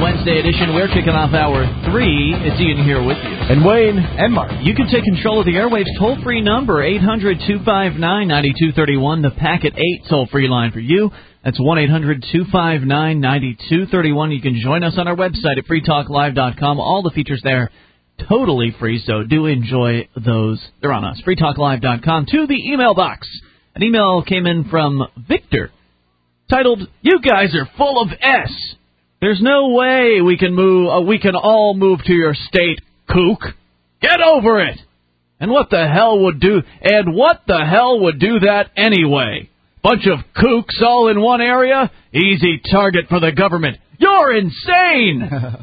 Wednesday edition. We're kicking off hour 3. It's Ian here with you. And Wayne. And Mark. You can take control of the airwaves toll-free number, 800-259-9231, the Packet 8 toll-free line for you. That's 1-800-259-9231. You can join us on our website at freetalklive.com. All the features there totally free, so do enjoy those. They're on us, freetalklive.com. To the email box. An email came in from Victor, titled, "You guys are full of S. There's no way we can all move to your state, kook. Get over it. And what the hell would do that anyway? Bunch of kooks all in one area? Easy target for the government. You're insane."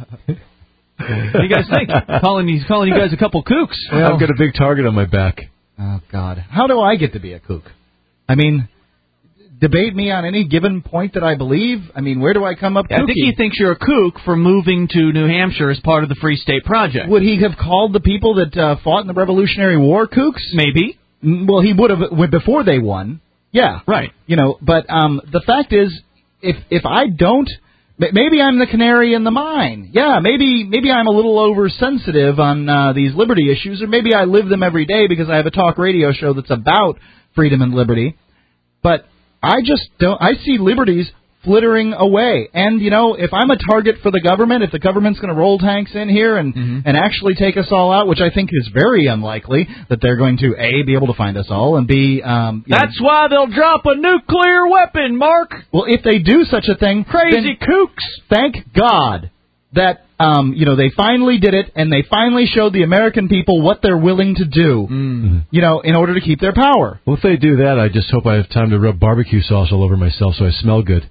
What do you guys think? He's calling you guys a couple kooks. Well, I've got a big target on my back. Oh, God. How do I get to be a kook? I mean, debate me on any given point that I believe. I mean, where do I come up kooky? I think he thinks you're a kook for moving to New Hampshire as part of the Free State Project. Would he have called the people that fought in the Revolutionary War kooks? Maybe. Well, he would have before they won. Yeah. Right. But the fact is, if I don't, maybe I'm the canary in the mine. Yeah, maybe I'm a little oversensitive on these liberty issues, or maybe I live them every day because I have a talk radio show that's about freedom and liberty. But I just don't. I see liberties flittering away. And, if I'm a target for the government, if the government's going to roll tanks in here and actually take us all out, which I think is very unlikely that they're going to, A, be able to find us all, and B... That's why they'll drop a nuclear weapon, Mark! Well, if they do such a thing... Crazy kooks! Thank God that, they finally did it, and they finally showed the American people what they're willing to do, in order to keep their power. Well, if they do that, I just hope I have time to rub barbecue sauce all over myself so I smell good.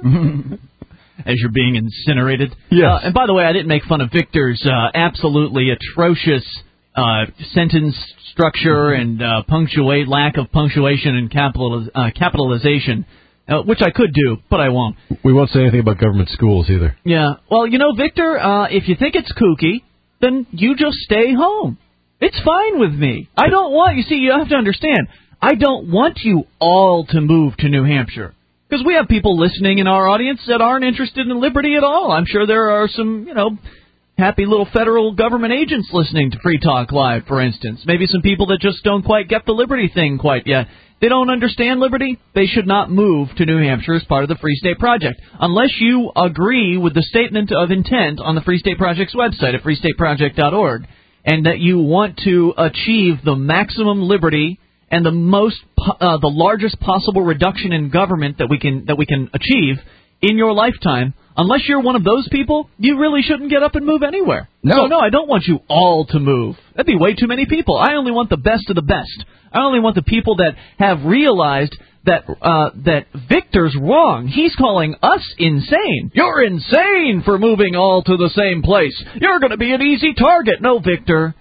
As you're being incinerated. Yes. And by the way, I didn't make fun of Victor's absolutely atrocious sentence structure and lack of punctuation and capitalization. Which I could do, but I won't. We won't say anything about government schools either. Yeah. Well, Victor, if you think it's kooky, then you just stay home. It's fine with me. I don't want... You see, you have to understand, I don't want you all to move to New Hampshire. Because we have people listening in our audience that aren't interested in liberty at all. I'm sure there are some, happy little federal government agents listening to Free Talk Live, for instance. Maybe some people that just don't quite get the liberty thing quite yet. They don't understand liberty. They should not move to New Hampshire as part of the Free State Project. Unless you agree with the statement of intent on the Free State Project's website at freestateproject.org, and that you want to achieve the maximum liberty and the largest possible reduction in government that we can achieve in your lifetime, unless you're one of those people, you really shouldn't get up and move anywhere. No. So, no, I don't want you all to move. That'd be way too many people. I only want the best of the best. I only want the people that have realized that Victor's wrong. He's calling us insane. You're insane for moving all to the same place. You're going to be an easy target. No, Victor.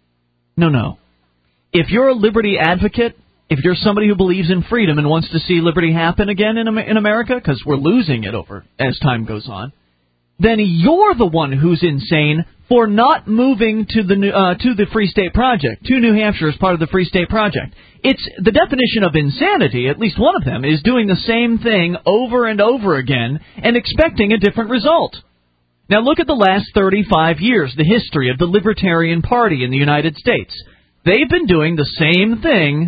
No. If you're a liberty advocate, if you're somebody who believes in freedom and wants to see liberty happen again in America, because we're losing it as time goes on, then you're the one who's insane for not moving to the Free State Project, to New Hampshire as part of the Free State Project. It's the definition of insanity, at least one of them, is doing the same thing over and over again and expecting a different result. Now look at the last 35 years, the history of the Libertarian Party in the United States. They've been doing the same thing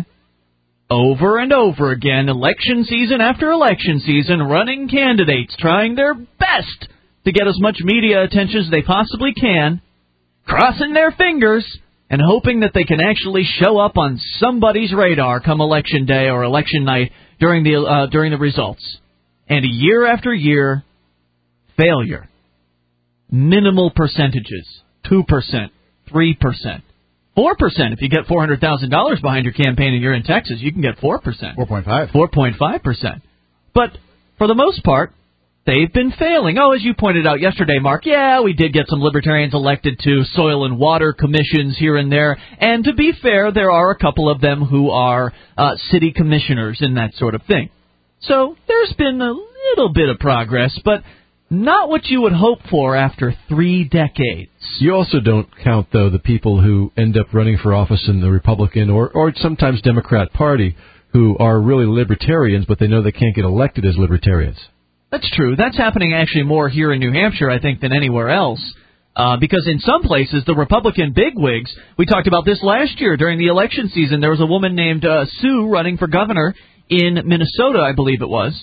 over and over again, election season after election season, running candidates, trying their best to get as much media attention as they possibly can, crossing their fingers, and hoping that they can actually show up on somebody's radar come election day or election night during the results. And year after year, failure. Minimal percentages. 2%, 3%. 4%. If you get $400,000 behind your campaign and you're in Texas, you can get 4%. 4.5. 4.5%. But for the most part, they've been failing. Oh, as you pointed out yesterday, Mark, yeah, we did get some libertarians elected to soil and water commissions here and there. And to be fair, there are a couple of them who are city commissioners and that sort of thing. So there's been a little bit of progress, but not what you would hope for after 3 decades. You also don't count, though, the people who end up running for office in the Republican or sometimes Democrat Party who are really libertarians, but they know they can't get elected as libertarians. That's true. That's happening actually more here in New Hampshire, I think, than anywhere else. Because in some places, the Republican bigwigs, we talked about this last year during the election season, there was a woman named Sue running for governor in Minnesota, I believe it was,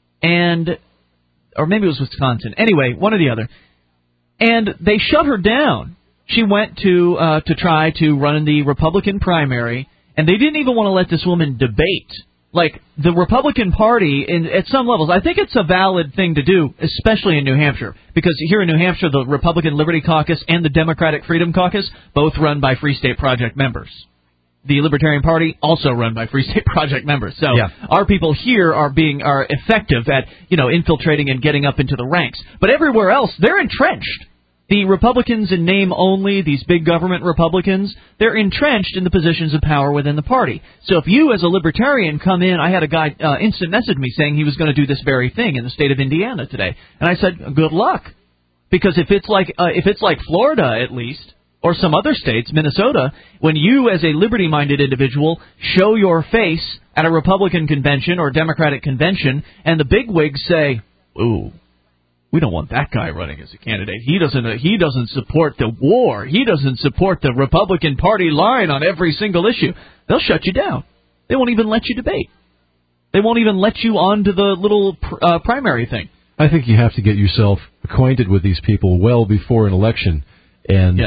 or maybe it was Wisconsin. Anyway, one or the other. And they shut her down. She went to try to run in the Republican primary, and they didn't even want to let this woman debate. Like, the Republican Party, at some levels, I think it's a valid thing to do, especially in New Hampshire. Because here in New Hampshire, the Republican Liberty Caucus and the Democratic Freedom Caucus, both run by Free State Project members. The Libertarian Party, also run by Free State Project members. So our people here are effective at, infiltrating and getting up into the ranks. But everywhere else, they're entrenched. The Republicans in name only, these big government Republicans, they're entrenched in the positions of power within the party. So if you, as a libertarian, come in, I had a guy instant message me saying he was going to do this very thing in the state of Indiana today, and I said, good luck, because if it's like Florida at least, or some other states, Minnesota, when you, as a liberty-minded individual, show your face at a Republican convention or Democratic convention, and the bigwigs say, ooh, we don't want that guy running as a candidate. He doesn't support the war. He doesn't support the Republican Party line on every single issue. They'll shut you down. They won't even let you debate. They won't even let you onto the little primary thing. I think you have to get yourself acquainted with these people well before an election, and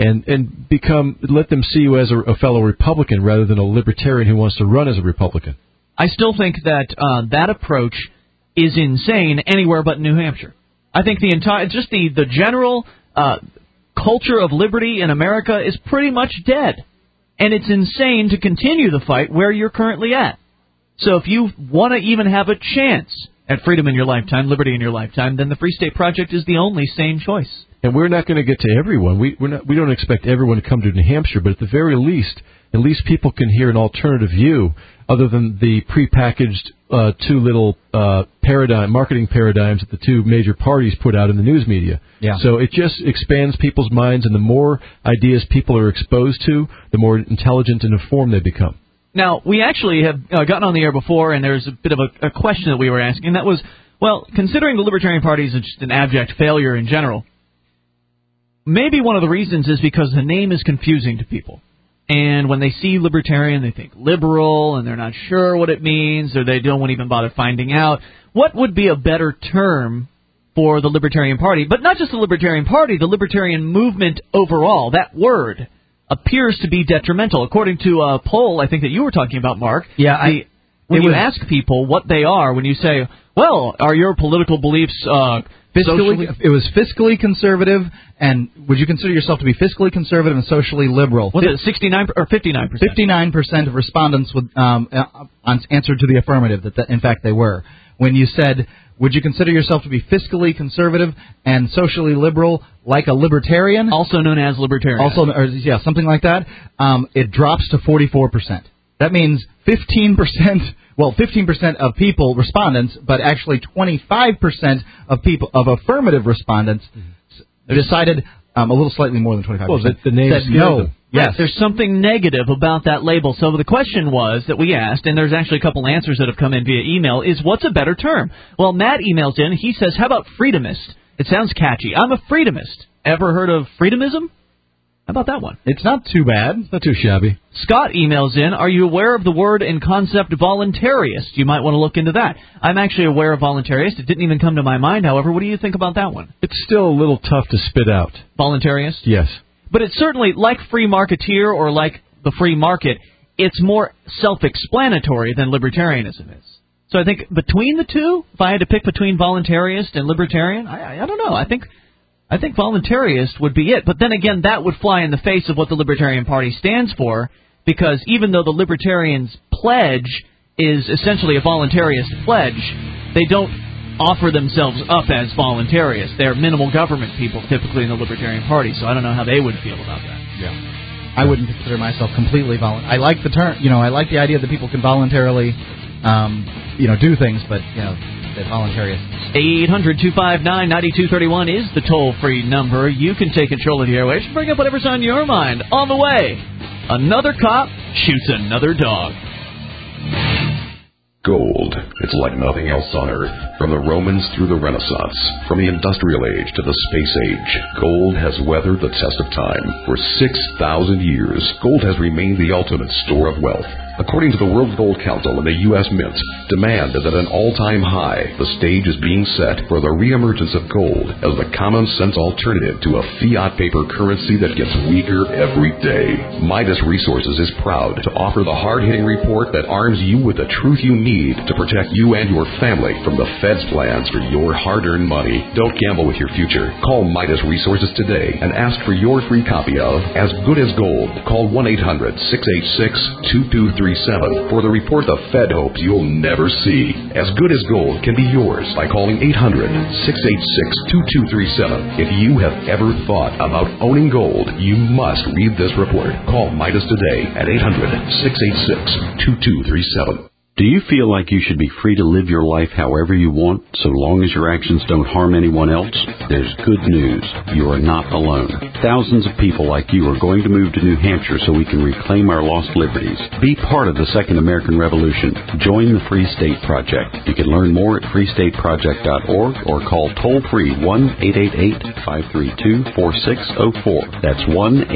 let them see you as a fellow Republican rather than a libertarian who wants to run as a Republican. I still think that that approach is insane anywhere but New Hampshire. I think the general culture of liberty in America is pretty much dead. And it's insane to continue the fight where you're currently at. So if you want to even have a chance at freedom in your lifetime, liberty in your lifetime, then the Free State Project is the only sane choice. And we're not going to get to everyone. We don't expect everyone to come to New Hampshire, but at the very least, at least people can hear an alternative view other than the prepackaged two little marketing paradigms that the two major parties put out in the news media. Yeah. So it just expands people's minds, and the more ideas people are exposed to, the more intelligent and informed they become. Now, we actually have gotten on the air before, and there's a bit of a question that we were asking, and that was, well, considering the Libertarian Party is just an abject failure in general, maybe one of the reasons is because the name is confusing to people. And when they see libertarian, they think liberal, and they're not sure what it means, or they don't even bother finding out. What would be a better term for the Libertarian Party? But not just the Libertarian Party, the Libertarian movement overall. That word appears to be detrimental. According to a poll, I think that you were talking about, Mark. Yeah, when you ask people what they are, when you say, well, are your political beliefs fiscally, it was fiscally conservative, and would you consider yourself to be fiscally conservative and socially liberal? Was it 69 or 59%? 59% of respondents would answered to the affirmative that in fact they were. When you said, would you consider yourself to be fiscally conservative and socially liberal, like a libertarian, also known as libertarian, something like that, it drops to 44%. That means 15% of people, respondents, but actually 25% of affirmative respondents decided a little slightly more than 25%. Well, the name said no. Yes, there's something negative about that label. So the question was that we asked, and there's actually a couple answers that have come in via email, is what's a better term? Well, Matt emails in. He says, how about freedomist? It sounds catchy. I'm a freedomist. Ever heard of freedomism? How about that one? It's not too bad. It's not too shabby. Scott emails in, are you aware of the word and concept voluntarist? You might want to look into that. I'm actually aware of voluntarist. It didn't even come to my mind, however. What do you think about that one? It's still a little tough to spit out. Voluntarist? Yes. But it's certainly, like free marketeer or like the free market, it's more self-explanatory than libertarianism is. So I think between the two, if I had to pick between voluntarist and libertarian, I don't know. I think voluntarist would be it. But then again, that would fly in the face of what the Libertarian Party stands for, because even though the Libertarians' pledge is essentially a voluntarist pledge, they don't offer themselves up as voluntarists. They're minimal government people, typically in the Libertarian Party, so I don't know how they would feel about that. Yeah. I wouldn't consider myself completely voluntary. I like the term, I like the idea that people can voluntarily, do things, but, that voluntarists. 800-259-9231 is the toll-free number. You can take control of the airwaves and bring up whatever's on your mind. On the way, another cop shoots another dog. Gold. It's like nothing else on Earth. From the Romans through the Renaissance, from the Industrial Age to the Space Age, gold has weathered the test of time. For 6,000 years, gold has remained the ultimate store of wealth. According to the World Gold Council and the U.S. Mint, demand is at an all-time high. The stage is being set for the reemergence of gold as the common-sense alternative to a fiat paper currency that gets weaker every day. Midas Resources is proud to offer the hard-hitting report that arms you with the truth you need to protect you and your family from the Fed's plans for your hard-earned money. Don't gamble with your future. Call Midas Resources today and ask for your free copy of As Good as Gold. Call 1-800-686-2237 for the report the Fed hopes you'll never see. As Good as Gold can be yours by calling 800-686-2237. If you have ever thought about owning gold, you must read this report. Call Midas today at 800-686-2237. Do you feel like you should be free to live your life however you want, so long as your actions don't harm anyone else? There's good news. You are not alone. Thousands of people like you are going to move to New Hampshire so we can reclaim our lost liberties. Be part of the Second American Revolution. Join the Free State Project. You can learn more at freestateproject.org or call toll-free 1-888-532-4604. That's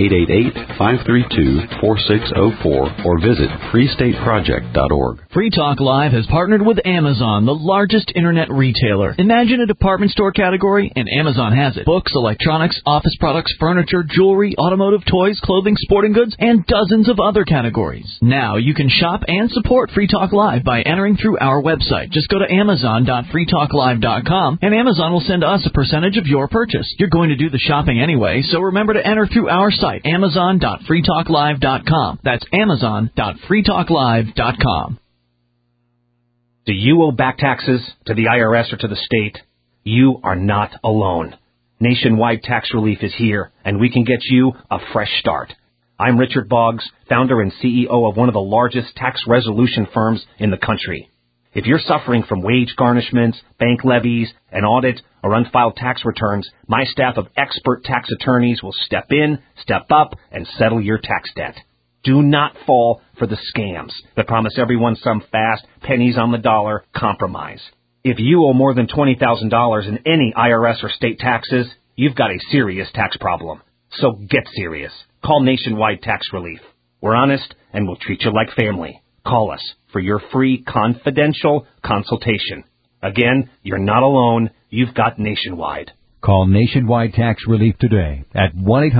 1-888-532-4604 or visit freestateproject.org. Free Talk Live has partnered with Amazon, the largest internet retailer. Imagine a department store category, and Amazon has it. Books, electronics, office products, furniture, jewelry, automotive, toys, clothing, sporting goods, and dozens of other categories. Now you can shop and support Free Talk Live by entering through our website. Just go to amazon.freetalklive.com, and Amazon will send us a percentage of your purchase. You're going to do the shopping anyway, so remember to enter through our site, amazon.freetalklive.com. That's amazon.freetalklive.com. Do you owe back taxes to the IRS or to the state? You are not alone. Nationwide Tax Relief is here, and we can get you a fresh start. I'm Richard Boggs, founder and CEO of one of the largest tax resolution firms in the country. If you're suffering from wage garnishments, bank levies, an audit, or unfiled tax returns, my staff of expert tax attorneys will step in, step up, and settle your tax debt. Do not fall for the scams that promise everyone some fast, pennies on the dollar compromise. If you owe more than $20,000 in any IRS or state taxes, you've got a serious tax problem. So get serious. Call Nationwide Tax Relief. We're honest and we'll treat you like family. Call us for your free confidential consultation. Again, you're not alone. You've got Nationwide. Call Nationwide Tax Relief today at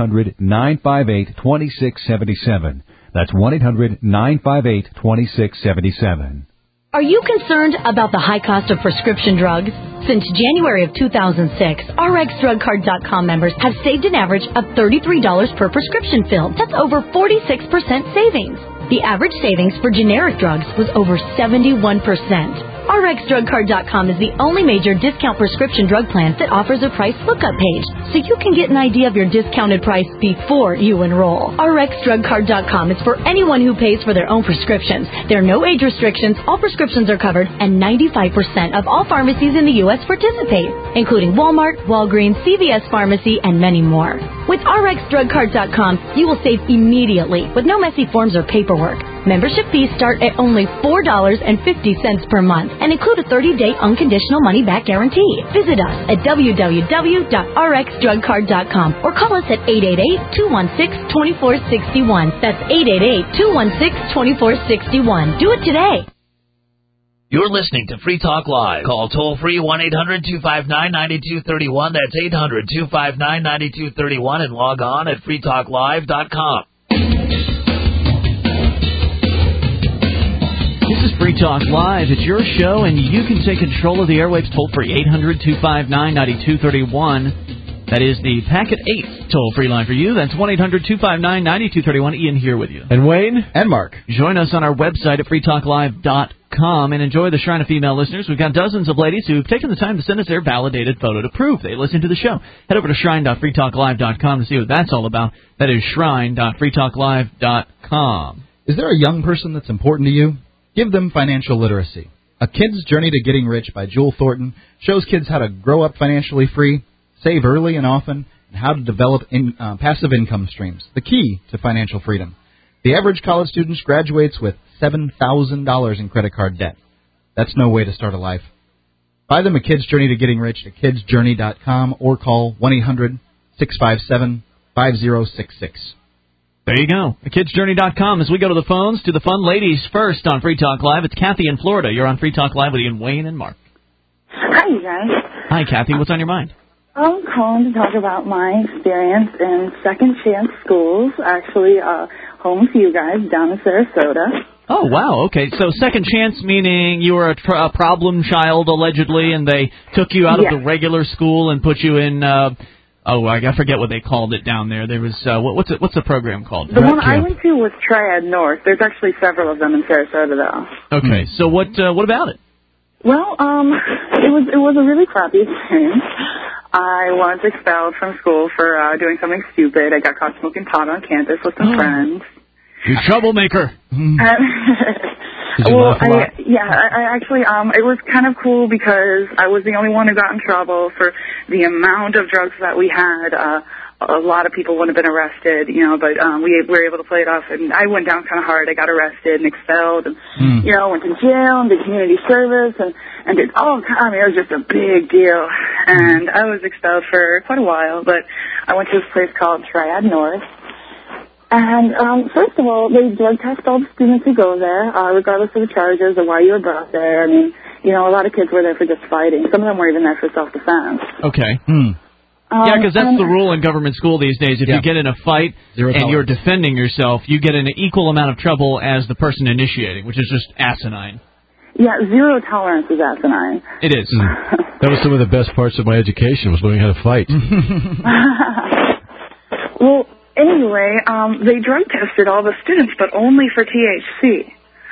1-800-958-2677. That's 1-800-958-2677. Are you concerned about the high cost of prescription drugs? Since January of 2006, RxDrugCard.com members have saved an average of $33 per prescription fill. That's over 46% savings. The average savings for generic drugs was over 71%. RxDrugCard.com is the only major discount prescription drug plan that offers a price lookup page, so you can get an idea of your discounted price before you enroll. RxDrugCard.com is for anyone who pays for their own prescriptions. There are no age restrictions, all prescriptions are covered, and 95% of all pharmacies in the U.S. participate, including Walmart, Walgreens, CVS Pharmacy, and many more. With RxDrugCard.com, you will save immediately with no messy forms or paperwork. Membership fees start at only $4.50 per month and include a 30-day unconditional money-back guarantee. Visit us at www.rxdrugcard.com or call us at 888-216-2461. That's 888-216-2461. Do it today. You're listening to Free Talk Live. Call toll-free 1-800-259-9231. That's 800-259-9231 and log on at freetalklive.com. This is Free Talk Live. It's your show, and you can take control of the airwaves toll-free, 800-259-9231. That is the Packet 8 toll-free line for you. That's 1-800-259-9231. Ian here with you. And Wayne. And Mark. Join us on our website at freetalklive.com and enjoy the Shrine of Female listeners. We've got dozens of ladies who've taken the time to send us their validated photo to prove they listen to the show. Head over to shrine.freetalklive.com to see what that's all about. That is shrine.freetalklive.com. Is there a young person that's important to you? Give them financial literacy. A Kid's Journey to Getting Rich by Jewel Thornton shows kids how to grow up financially free, save early and often, and how to develop passive income streams, the key to financial freedom. The average college student graduates with $7,000 in credit card debt. That's no way to start a life. Buy them A Kid's Journey to Getting Rich at kidsjourney.com or call 1-800-657-5066. There you go. TheKidsJourney.com. As we go to the phones, to the fun ladies first on Free Talk Live. It's Kathy in Florida. You're on Free Talk Live with Ian, Wayne, and Mark. Hi, you guys. Hi, Kathy. What's on your mind? I'm calling to talk about my experience in second chance schools, actually home to you guys down in Sarasota. Oh, wow. Okay. So second chance meaning you were a problem child, allegedly, and they took you out of the regular school and put you in... I forget what they called it down there. There was what's the program called? The one I went to was Triad North. There's actually several of them in Sarasota, though. Okay, so what about it? Well, it was a really crappy experience. I was expelled from school for doing something stupid. I got caught smoking pot on campus with some friends. You troublemaker. Well, I actually, it was kind of cool because I was the only one who got in trouble for the amount of drugs that we had. A lot of people would have been arrested, but we were able to play it off, and I went down kind of hard. I got arrested and expelled, and, went to jail and did community service, and did all kind of, it was just a big deal. And I was expelled for quite a while, but I went to this place called Triad North. And first of all, they drug test all the students who go there, regardless of the charges or why you were brought there. I mean, a lot of kids were there for just fighting. Some of them were even there for self-defense. Okay. Yeah, because that's the rule in government school these days. If you get in a fight and you're defending yourself, you get in an equal amount of trouble as the person initiating, which is just asinine. Yeah, zero tolerance is asinine. It is. That was some of the best parts of my education, was learning how to fight. Well, anyway, they drug tested all the students, but only for THC.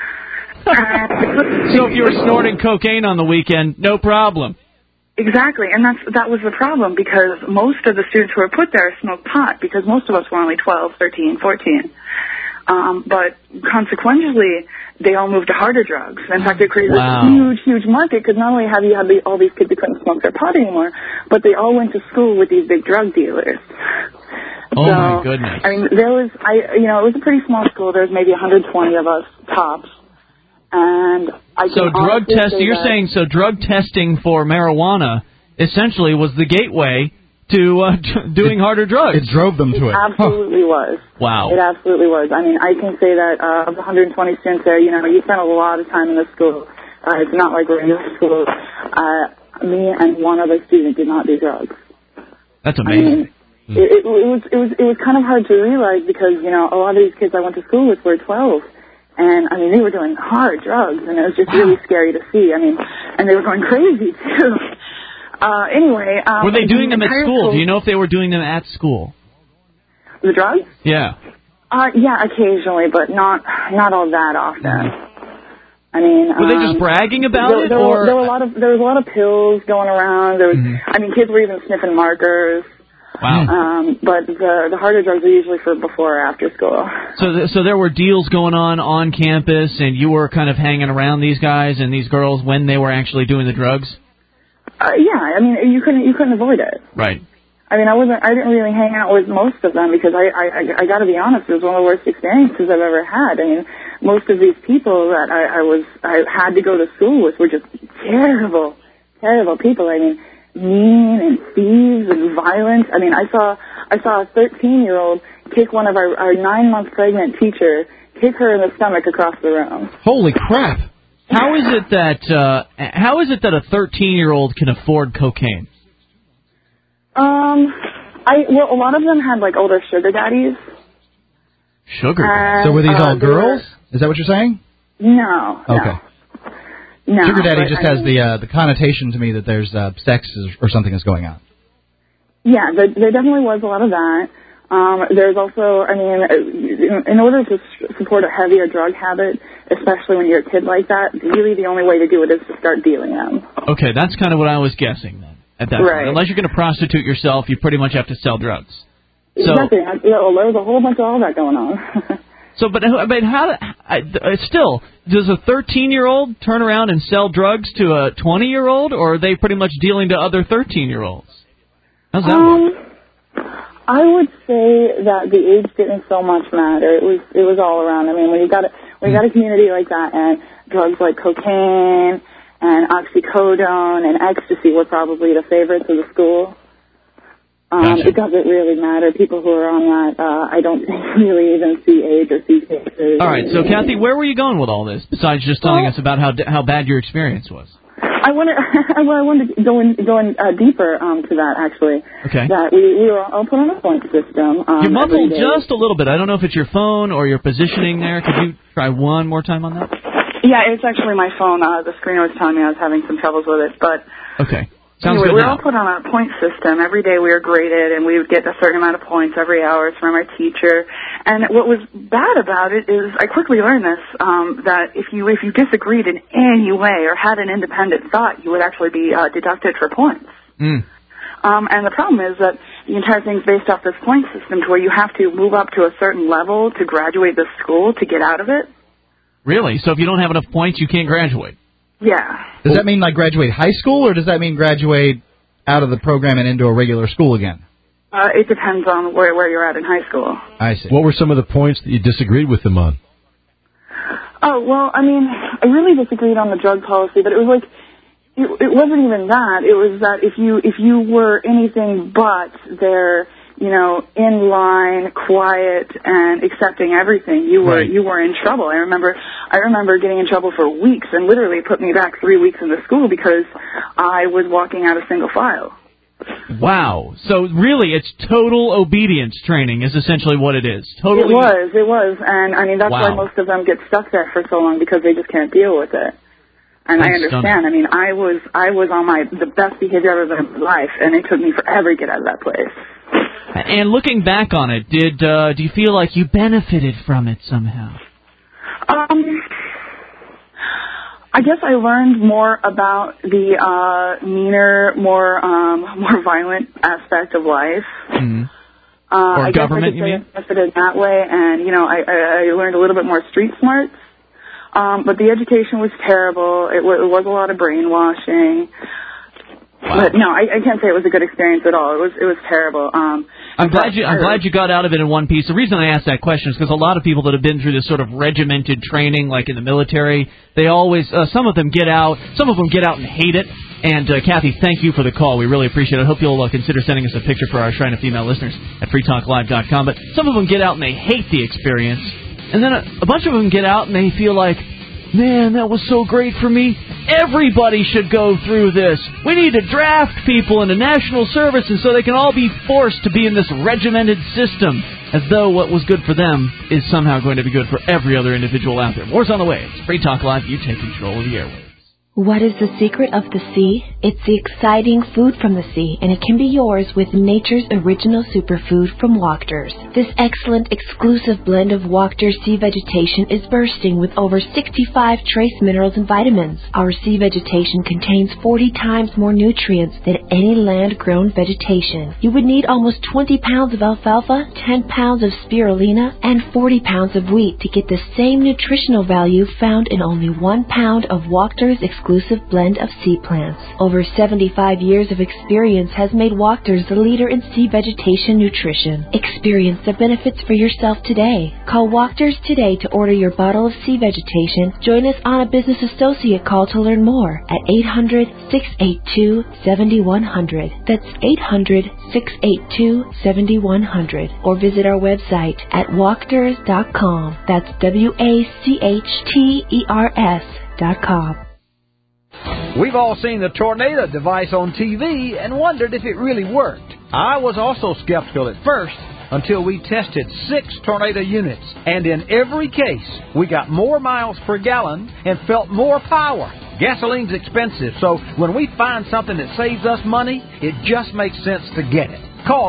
So if you were snorting cocaine on the weekend, no problem. Exactly, and that was the problem, because most of the students who were put there smoked pot, because most of us were only 12, 13, 14. But consequently, they all moved to harder drugs. In fact, they created a huge, huge market, because not only have you had all these kids who couldn't smoke their pot anymore, but they all went to school with these big drug dealers. Oh, my goodness. I mean, it was a pretty small school. There was maybe 120 of us tops. And drug testing for marijuana essentially was the gateway to doing harder drugs. It drove them to it. Absolutely was. Wow. It absolutely was. I mean, I can say that of the 120 students there, you spent a lot of time in the school. It's not like regular school. Me and one other student did not do drugs. That's amazing. I mean, it was kind of hard to realize because, a lot of these kids I went to school with were 12. And, I mean, they were doing hard drugs, and it was just really scary to see. I mean, and they were going crazy, too. Anyway. Were they doing them at school? Do you know if they were doing them at school? The drugs? Yeah. Yeah, occasionally, but not all that often. I mean, were they just bragging about it, or there was a lot of pills going around. There was, I mean, kids were even sniffing markers. Wow. But the harder drugs are usually for before or after school. So there were deals going on campus, and you were kind of hanging around these guys and these girls when they were actually doing the drugs? Yeah, I mean, you couldn't avoid it. Right. I mean, I didn't really hang out with most of them because I got to be honest, it was one of the worst experiences I've ever had. I mean, most of these people that I had to go to school with were just terrible people. I mean, mean and thieves and violent. I mean, I saw a 13-year-old kick one of our 9-month pregnant teacher, kick her in the stomach across the room. Holy crap! How is it that a 13-year-old can afford cocaine? Well, a lot of them had like older sugar daddies. Sugar daddies. So were these all girls? Is that what you're saying? No. Okay. No, sugar daddy just has the connotation to me that there's sex or something is going on. Yeah, there definitely was a lot of that. There's also, I mean, in order to support a heavier drug habit, especially when you're a kid like that, really the only way to do it is to start dealing them. Okay, that's kind of what I was guessing then. At that point. Unless you're going to prostitute yourself, you pretty much have to sell drugs. Exactly. There's a whole bunch of all that going on. So, but still, does a 13-year-old turn around and sell drugs to a 20-year-old, or are they pretty much dealing to other 13-year-olds? How's that work? I would say that the age didn't so much matter. It was all around. I mean, when you got a community like that and drugs like cocaine and oxycodone and ecstasy were probably the favorites of the school. Gotcha. It doesn't really matter. People who are on that, I don't think really even see AIDS or see cases. All right, so Kathy, where were you going with all this, besides just telling us about how bad your experience was? I wanted to go in deeper to that, actually. Okay. That we were all put on a point system. You're muffled every day. just a little bit. I don't know if it's your phone or your positioning there. Could you try one more time on that? Yeah, it's actually my phone. The screener was telling me I was having some troubles with it, but... Okay. Sounds anyway, good we were now. all put on a point system. Every day we were graded, and we would get a certain amount of points every hour from our teacher. And what was bad about it is, I quickly learned this, that if you disagreed in any way or had an independent thought, you would actually be deducted for points. Mm. And the problem is that the entire thing's based off this point system to where you have to move up to a certain level to graduate the school to get out of it. Really? So if you don't have enough points, you can't graduate? Yeah. Does that mean like graduate high school, or does that mean graduate out of the program and into a regular school again? It depends on where you're at in high school. I see. What were some of the points that you disagreed with them on? Oh, well, I mean, I really disagreed on the drug policy, but it was like, it wasn't even that. It was that if you were anything but their, in line, quiet, and accepting everything, you were in trouble. I remember getting in trouble for weeks, and literally put me back 3 weeks in the school because I was walking out of single file. Wow. So really, it's total obedience training is essentially what it is. Totally. It was, and I mean that's why most of them get stuck there for so long, because they just can't deal with it. And I understand. Stunning. I mean, I was on the best behavior I've ever been in my life, and it took me forever to get out of that place. And looking back on it, do you feel like you benefited from it somehow? I guess I learned more about the meaner, more violent aspect of life. Mm-hmm. Or I government, guess I you could mean? say I benefited that way, and I learned a little bit more street smarts. But the education was terrible. It was a lot of brainwashing. Wow. But no, I can't say it was a good experience at all. It was terrible. I'm glad you got out of it in one piece. The reason I asked that question is because a lot of people that have been through this sort of regimented training, like in the military, they always some of them get out and hate it. And Kathy, thank you for the call. We really appreciate it. I hope you'll consider sending us a picture for our Shrine of Female listeners at freetalklive.com. But some of them get out and they hate the experience, and then a bunch of them get out and they feel like, man, that was so great for me. Everybody should go through this. We need to draft people into national service, and so they can all be forced to be in this regimented system, as though what was good for them is somehow going to be good for every other individual out there. More's on the way. It's Free Talk Live. You take control of the airwaves. What is the secret of the sea? It's the exciting food from the sea, and it can be yours with nature's original superfood from Wachters. This excellent, exclusive blend of Wachters sea vegetation is bursting with over 65 trace minerals and vitamins. Our sea vegetation contains 40 times more nutrients than any land-grown vegetation. You would need almost 20 pounds of alfalfa, 10 pounds of spirulina, and 40 pounds of wheat to get the same nutritional value found in only 1 pound of Wachters exclusive blend of sea plants. Over 75 years of experience has made Wachters the leader in sea vegetation nutrition. Experience the benefits for yourself today. Call Wachters today to order your bottle of sea vegetation. Join us on a business associate call to learn more at 800-682-7100. That's 800-682-7100. Or visit our website at wachters.com. That's WACHTERS.com. We've all seen the tornado device on TV and wondered if it really worked. I was also skeptical at first until we tested 6 tornado units. And in every case, we got more miles per gallon and felt more power. Gasoline's expensive, so when we find something that saves us money, it just makes sense to get it. Call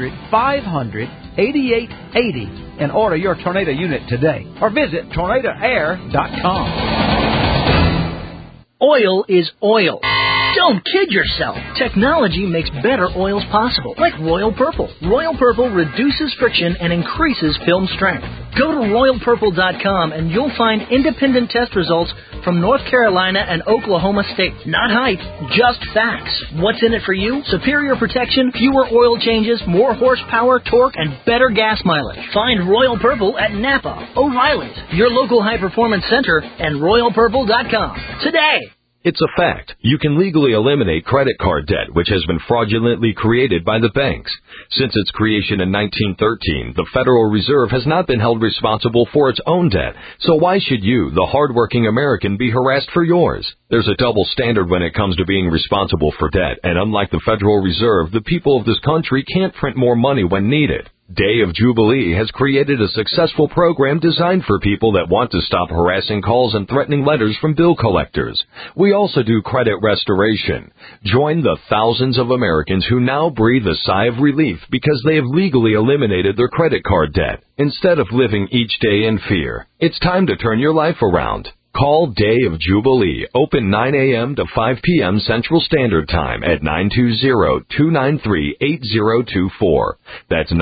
800-500-8880 and order your tornado unit today. Or visit tornadoair.com. Oil is oil. Don't kid yourself. Technology makes better oils possible, like Royal Purple. Royal Purple reduces friction and increases film strength. Go to RoyalPurple.com and you'll find independent test results from North Carolina and Oklahoma State. Not hype, just facts. What's in it for you? Superior protection, fewer oil changes, more horsepower, torque, and better gas mileage. Find Royal Purple at Napa, O'Reilly's, your local high-performance center, and RoyalPurple.com today. It's a fact. You can legally eliminate credit card debt, which has been fraudulently created by the banks. Since its creation in 1913, the Federal Reserve has not been held responsible for its own debt. So why should you, the hardworking American, be harassed for yours? There's a double standard when it comes to being responsible for debt, and unlike the Federal Reserve, the people of this country can't print more money when needed. Day of Jubilee has created a successful program designed for people that want to stop harassing calls and threatening letters from bill collectors. We also do credit restoration. Join the thousands of Americans who now breathe a sigh of relief because they have legally eliminated their credit card debt instead of living each day in fear. It's time to turn your life around. Call Day of Jubilee, open 9 a.m. to 5 p.m. Central Standard Time at 920-293-8024. That's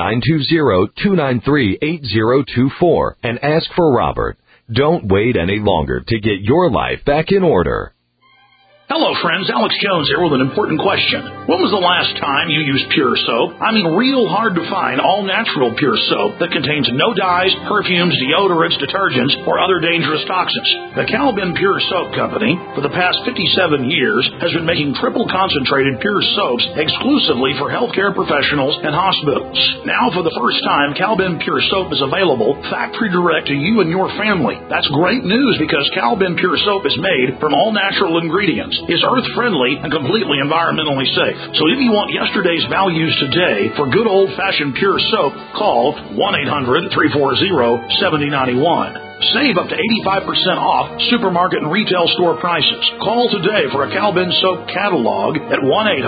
920-293-8024, and ask for Robert. Don't wait any longer to get your life back in order. Hello, friends. Alex Jones here with an important question. When was the last time you used Pure Soap? I mean, real hard to find all-natural Pure Soap that contains no dyes, perfumes, deodorants, detergents, or other dangerous toxins. The Calvin Pure Soap Company, for the past 57 years, has been making triple-concentrated Pure Soaps exclusively for healthcare professionals and hospitals. Now, for the first time, Calvin Pure Soap is available factory direct to you and your family. That's great news because Calvin Pure Soap is made from all-natural ingredients, is earth-friendly, and completely environmentally safe. So if you want yesterday's values today for good old-fashioned Pure Soap, call 1-800-340-7091. Save up to 85% off supermarket and retail store prices. Call today for a Calvin Soap catalog at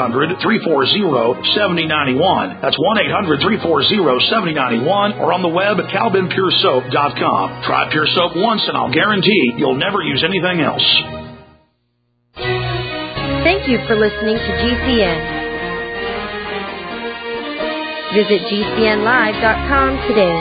1-800-340-7091. That's 1-800-340-7091, or on the web at calvinpuresoap.com. Try Pure Soap once and I'll guarantee you'll never use anything else. Thank you for listening to GCN. Visit GCNlive.com today.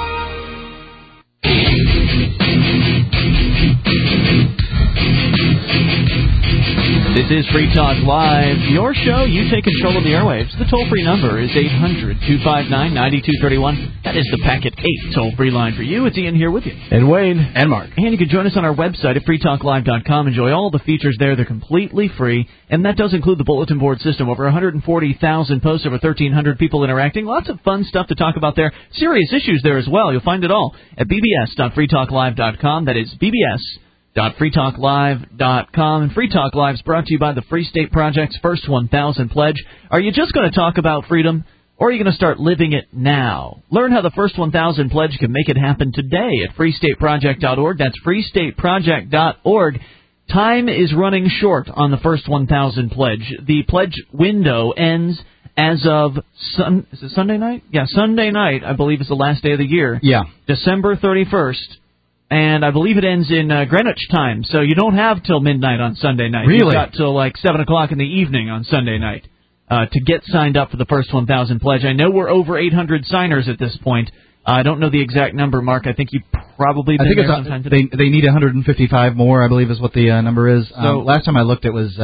This is Free Talk Live, your show. You take control of the airwaves. The toll-free number is 800-259-9231. That is the Packet 8 toll-free line for you. It's Ian here with you. And Wayne. And Mark. And you can join us on our website at freetalklive.com. Enjoy all the features there. They're completely free. And that does include the bulletin board system. Over 140,000 posts, over 1,300 people interacting. Lots of fun stuff to talk about there. Serious issues there as well. You'll find it all at bbs.freetalklive.com. That is bbs.freetalklive.com. And Free Talk Live is brought to you by the Free State Project's First 1,000 Pledge. Are you just going to talk about freedom, or are you going to start living it now? Learn how the First 1,000 Pledge can make it happen today at freestateproject.org. That's freestateproject.org. Time is running short on the First 1,000 Pledge. The pledge window ends as of is it Sunday night? Yeah, Sunday night, I believe, is the last day of the year. Yeah. December 31st. And I believe it ends in Greenwich time, so you don't have till midnight on Sunday night. Really? You've got till like 7 o'clock in the evening on Sunday night to get signed up for the First 1,000 Pledge. I know we're over 800 signers at this point. I don't know the exact number, Mark. I think you probably been there sometime today. They need 155 more, I believe is what the number is. So last time I looked, it was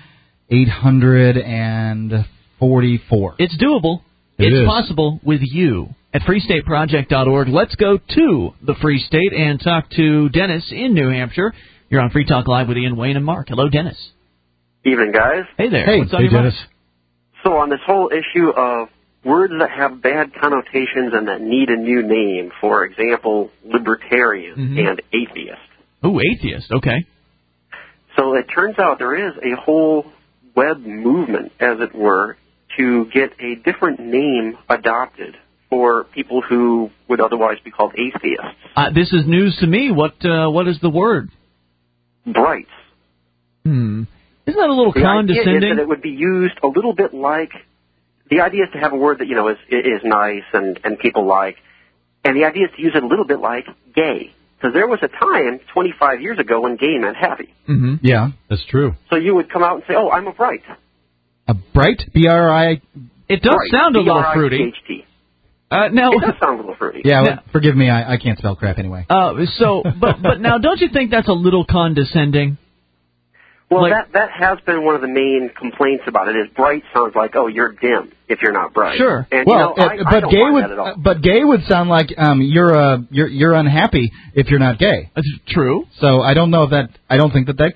844. It's doable. It's possible with you. At freestateproject.org, let's go to the Free State and talk to Dennis in New Hampshire. You're on Free Talk Live with Ian, Wayne, and Mark. Hello, Dennis. Evening, guys. Hey there. Hey, what's on your Dennis. mind? So on this whole issue of words that have bad connotations and that need a new name, for example, libertarian and atheist. Ooh, atheist, okay. So it turns out there is a whole web movement, as it were, to get a different name adopted for people who would otherwise be called atheists. This is news to me. What is the word? Brights. Isn't that a little the condescending? idea is that it would be used a little bit like, the idea is to have a word that, is nice and people like, and the idea is to use it a little bit like gay. Because there was a time 25 years ago when gay meant happy. Yeah, that's true. So you would come out and say, oh, I'm a bright. A bright? B-R-I... It does sound a little fruity. B-R-I-T-H-T. Now, it does sound a little fruity. Yeah, well, forgive me, I can't spell crap anyway. But now, don't you think that's a little condescending? Well, that has been one of the main complaints about it. Is bright sounds like, oh, you're dim if you're not bright. Sure. And, well, I don't mind that at all. but gay would sound like you're unhappy if you're not gay. That's true. So I don't know if that. I don't think that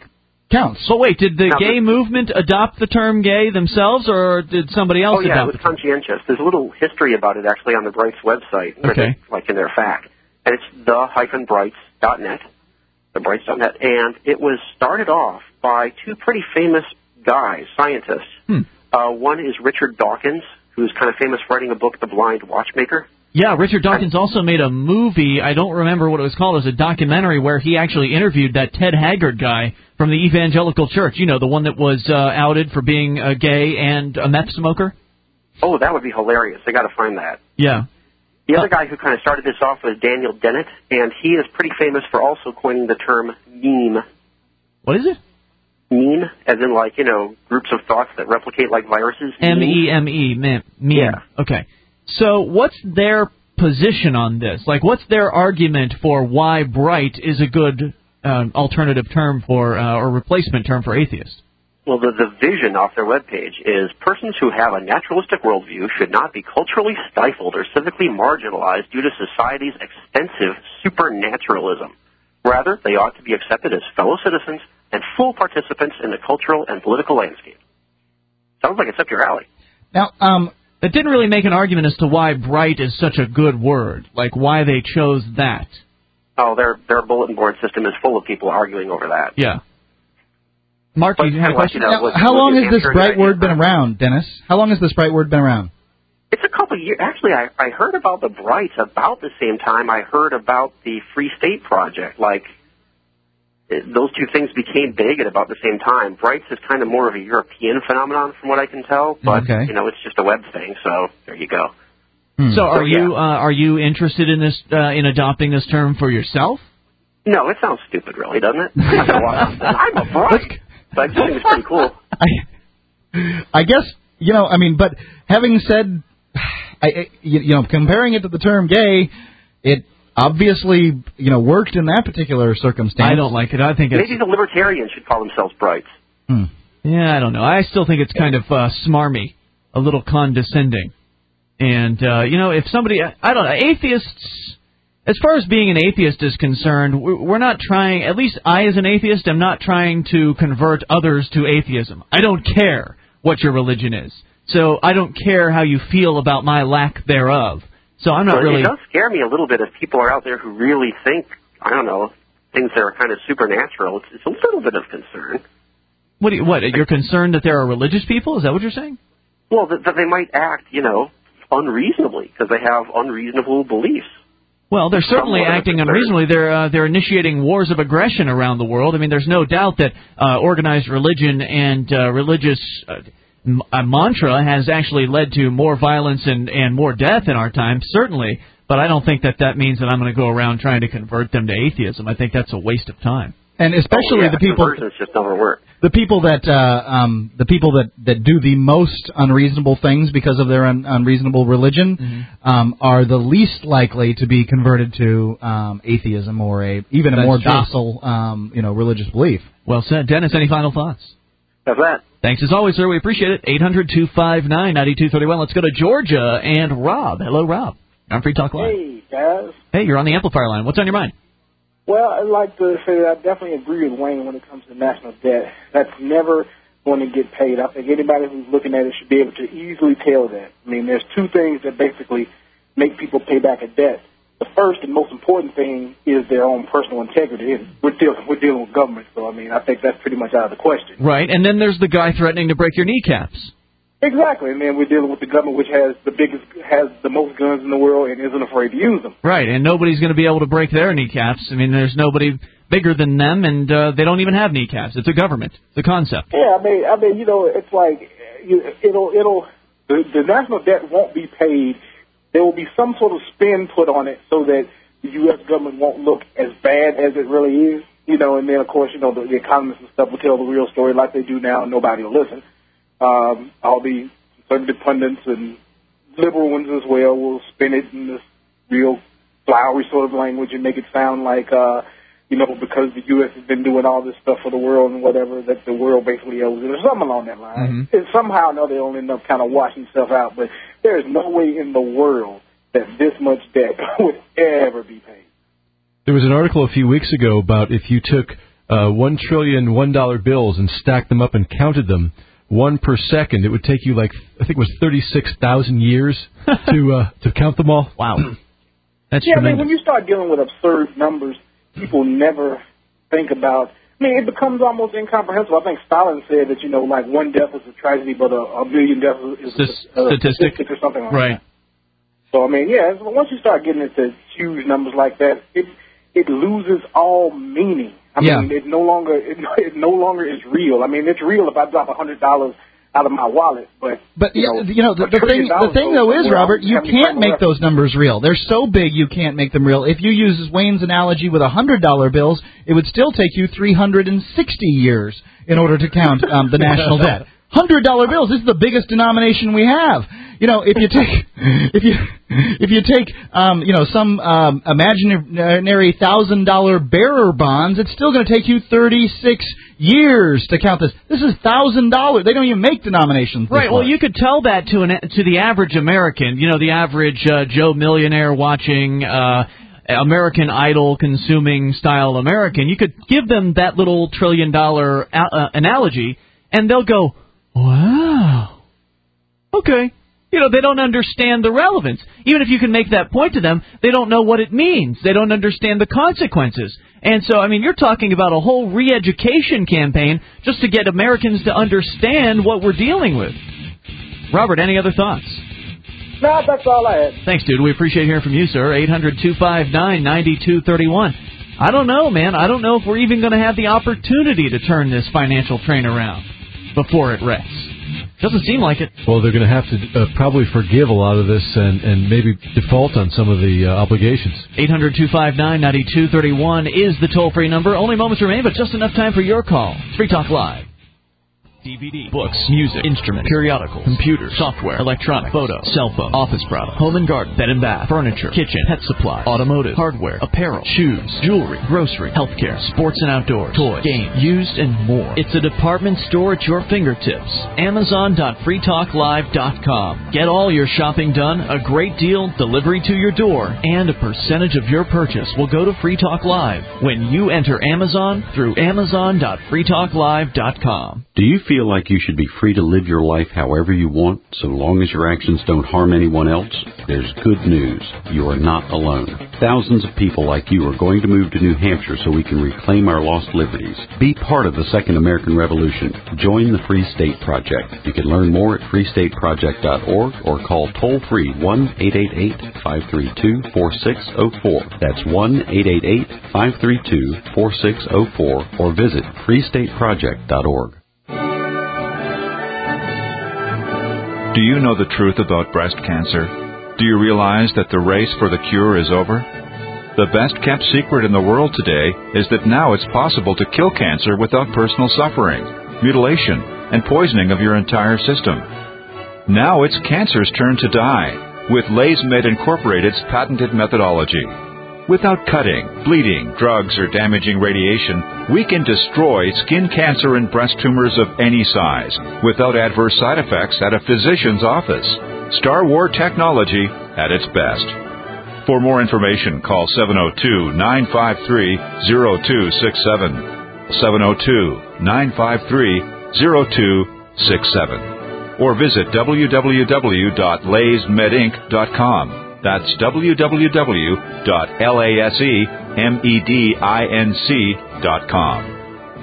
counts. So wait, did the gay movement adopt the term gay themselves, or did somebody else Oh, yeah, adopt it was conscientious. There's a little history about it, actually, on the Brights website, where Okay. like in their FAQ. And it's the-brights.net, thebrights.net, and it was started off by two pretty famous guys, scientists. One is Richard Dawkins, who's kind of famous for writing a book, The Blind Watchmaker. Yeah, Richard Dawkins also made a movie. I don't remember what it was called. It was a documentary where he actually interviewed that Ted Haggard guy from the Evangelical Church. You know, the one that was outed for being gay and a meth smoker. Oh, that would be hilarious. I got to find that. Yeah. The other guy who kind of started this off was Daniel Dennett, and he is pretty famous for also coining the term meme. What is it? Meme, as in, like, you know, groups of thoughts that replicate like viruses. M-E-M-E, meme. Yeah. Okay. So what's their position on this? Like, what's their argument for why bright is a good alternative term for, or replacement term for atheist? Well, the vision off their webpage is persons who have a naturalistic worldview should not be culturally stifled or civically marginalized due to society's extensive supernaturalism. Rather, they ought to be accepted as fellow citizens and full participants in the cultural and political landscape. Sounds like it's up your alley. Now, that didn't really make an argument as to why bright is such a good word, like why they chose that. Oh, their bulletin board system is full of people arguing over that. Yeah. Mark, you had a question? Now, how long has this bright word been around, Dennis? How long has this bright word been around? It's a couple of years. Actually, I heard about the Brights about the same time I heard about the Free State Project. Like, those two things became big at about the same time. Brights is kind of more of a European phenomenon from what I can tell, but, you know, it's just a web thing, so there you go. So are you interested in this, in adopting this term for yourself? No, it sounds stupid, really, doesn't it? I'm a Bright, but I just think it's pretty cool. I guess, you know, I mean, but having said, you know, comparing it to the term gay, it obviously, you know, worked in that particular circumstance. I don't like it. I think maybe the libertarians should call themselves Brights. Yeah, I don't know. I still think it's kind of smarmy, a little condescending. And, you know, if somebody, I don't know, atheists, as far as being an atheist is concerned, we're not trying, at least I as an atheist am not trying to convert others to atheism. I don't care what your religion is. So I don't care how you feel about my lack thereof. So I'm not really... It does scare me a little bit if people are out there who really think, I don't know, things that are kind of supernatural. It's a little bit of concern. What? You're concerned that there are religious people? Is that what you're saying? Well, that they might act, you know, unreasonably because they have unreasonable beliefs. Well, they're certainly acting unreasonably. They're initiating wars of aggression around the world. I mean, there's no doubt that organized religion and religious mantra has actually led to more violence and more death in our time, certainly. But I don't think that means that I'm going to go around trying to convert them to atheism. I think that's a waste of time. And especially the people, just never work. The people that do the most unreasonable things because of their unreasonable religion are the least likely to be converted to atheism or even a more docile religious belief. Well said, Dennis. Any final thoughts? That's that. Thanks as always, sir. We appreciate it. 800-259-9231. Let's go to Georgia and Rob. Hello, Rob. I'm Free Talk Live. Hey, guys. Hey, you're on the amplifier line. What's on your mind? Well, I'd like to say that I definitely agree with Wayne when it comes to national debt. That's never going to get paid. I think anybody who's looking at it should be able to easily tell that. I mean, there's two things that basically make people pay back a debt. The first and most important thing is their own personal integrity, and we're dealing with government, so I mean, I think that's pretty much out of the question. Right, and then there's the guy threatening to break your kneecaps. Exactly, and then we're dealing with the government, which has the most guns in the world and isn't afraid to use them. Right, and nobody's going to be able to break their kneecaps. I mean, there's nobody bigger than them, and they don't even have kneecaps. It's a government. It's a concept. Yeah, I mean, you know, it's like the national debt won't be paid. There will be some sort of spin put on it so that the U.S. government won't look as bad as it really is. You know, and then of course, you know, the economists and stuff will tell the real story like they do now, and nobody will listen. All the conservative pundits and liberal ones as well will spin it in this real flowery sort of language and make it sound like, you know, because the U.S. has been doing all this stuff for the world and whatever, that the world basically owes it, or something along that line. And somehow or another, they'll end up kind of washing stuff out. But there is no way in the world that this much debt would ever be paid. There was an article a few weeks ago about if you took $1 trillion $1 bills and stacked them up and counted them, one per second, it would take you I think it was 36,000 years to count them all. Wow. That's tremendous. I mean, tremendous. when you start dealing with absurd numbers, people never think about. I mean, it becomes almost incomprehensible. I think Stalin said that, like one death is a tragedy, but a million deaths is a statistic or something like that. So, I mean, yeah, once you start getting into huge numbers like that, it loses all meaning. I mean, it no longer is real. I mean, it's real if I drop $100 out of my wallet, but the thing though is, Robert, you can't make those numbers real. They're so big you can't make them real. If you use Wayne's analogy with $100 bills, it would still take you 360 years in order to count the national debt. $100 bills. This is the biggest denomination we have. If you take some imaginary $1,000 bearer bonds, it's still going to take you 36 years to count this. This is $1,000. They don't even make denominations. Right. Well, you could tell that to the average American. The average Joe millionaire watching American Idol consuming style American. You could give them that little $1 trillion analogy, and they'll go, wow. Okay. They don't understand the relevance. Even if you can make that point to them, they don't know what it means. They don't understand the consequences. And so, I mean, you're talking about a whole re-education campaign just to get Americans to understand what we're dealing with. Robert, any other thoughts? No, that's all I had. Thanks, dude. We appreciate hearing from you, sir. 800-259-9231. I don't know, man. I don't know if we're even going to have the opportunity to turn this financial train around before it wrecks. Doesn't seem like it. Well, they're going to have to probably forgive a lot of this and maybe default on some of the obligations. 800-259-9231 is the toll-free number. Only moments remain, but just enough time for your call. Free Talk Live. DVD, books, music, instruments, periodicals, computers, software, electronic, photo, cell phone, office product, home and garden, bed and bath, furniture, kitchen, pet supply, automotive, hardware, apparel, shoes, jewelry, grocery, healthcare, sports and outdoors, toys, games, used, and more. It's a department store at your fingertips. Amazon.freetalklive.com. Get all your shopping done, a great deal, delivery to your door, and a percentage of your purchase will go to Free Talk Live when you enter Amazon through Amazon.freetalklive.com. Do you feel like you should be free to live your life however you want, so long as your actions don't harm anyone else? There's good news. You are not alone. Thousands of people like you are going to move to New Hampshire so we can reclaim our lost liberties. Be part of the Second American Revolution. Join the Free State Project. You can learn more at freestateproject.org or call toll-free 1-888-532-4604. That's 1-888-532-4604 or visit freestateproject.org. Do you know the truth about breast cancer? Do you realize that the race for the cure is over? The best-kept secret in the world today is that now it's possible to kill cancer without personal suffering, mutilation, and poisoning of your entire system. Now it's cancer's turn to die with LaysMed Incorporated's patented methodology. Without cutting, bleeding, drugs, or damaging radiation, we can destroy skin cancer and breast tumors of any size without adverse side effects at a physician's office. Star Wars technology at its best. For more information, call 702-953-0267, 702-953-0267, or visit www.laysmedinc.com. That's www.lasemedinc.com.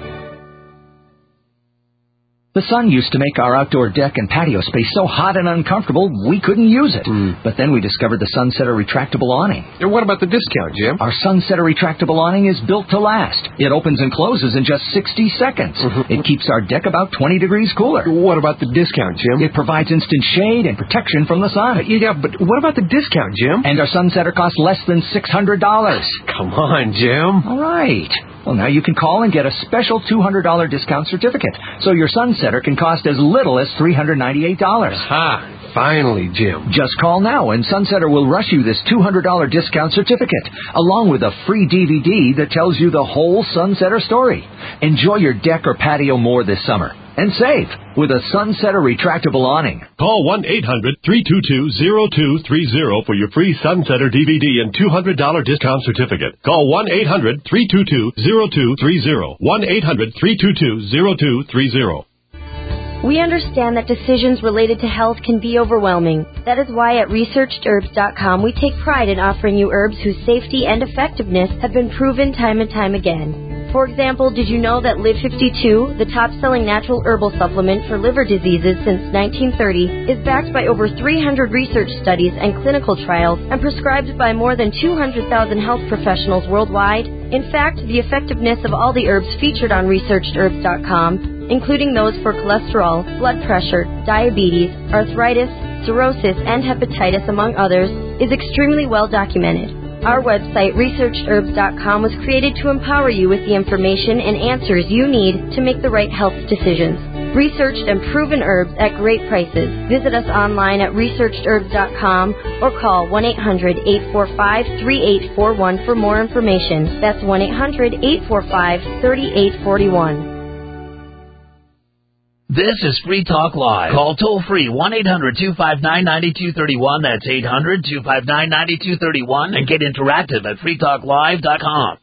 The sun used to make our outdoor deck and patio space so hot and uncomfortable we couldn't use it. But then we discovered the Sunsetter retractable awning. And what about the discount, Jim? Our Sunsetter retractable awning is built to last. It opens and closes in just 60 seconds. It keeps our deck about 20 degrees cooler. What about the discount, Jim? It provides instant shade and protection from the sun. Yeah, but what about the discount, Jim? And our Sunsetter costs less than $600. Come on, Jim. All right. Well, now you can call and get a special $200 discount certificate, so your Sunsetter can cost as little as $398. Ha! Finally, Jim. Just call now, and Sunsetter will rush you this $200 discount certificate, along with a free DVD that tells you the whole Sunsetter story. Enjoy your deck or patio more this summer. and save with a Sunsetter retractable awning. Call 1-800-322-0230 for your free Sunsetter DVD and $200 discount certificate. Call 1-800-322-0230. 1-800-322-0230. We understand that decisions related to health can be overwhelming. That is why at ResearchedHerbs.com we take pride in offering you herbs whose safety and effectiveness have been proven time and time again. For example, did you know that Live 52, the top-selling natural herbal supplement for liver diseases since 1930, is backed by over 300 research studies and clinical trials and prescribed by more than 200,000 health professionals worldwide? In fact, the effectiveness of all the herbs featured on ResearchedHerbs.com, including those for cholesterol, blood pressure, diabetes, arthritis, cirrhosis, and hepatitis, among others, is extremely well documented. Our website, ResearchedHerbs.com, was created to empower you with the information and answers you need to make the right health decisions. Researched and proven herbs at great prices. Visit us online at ResearchedHerbs.com or call 1-800-845-3841 for more information. That's 1-800-845-3841. This is Free Talk Live. Call toll-free 1-800-259-9231. That's 800-259-9231. And get interactive at freetalklive.com.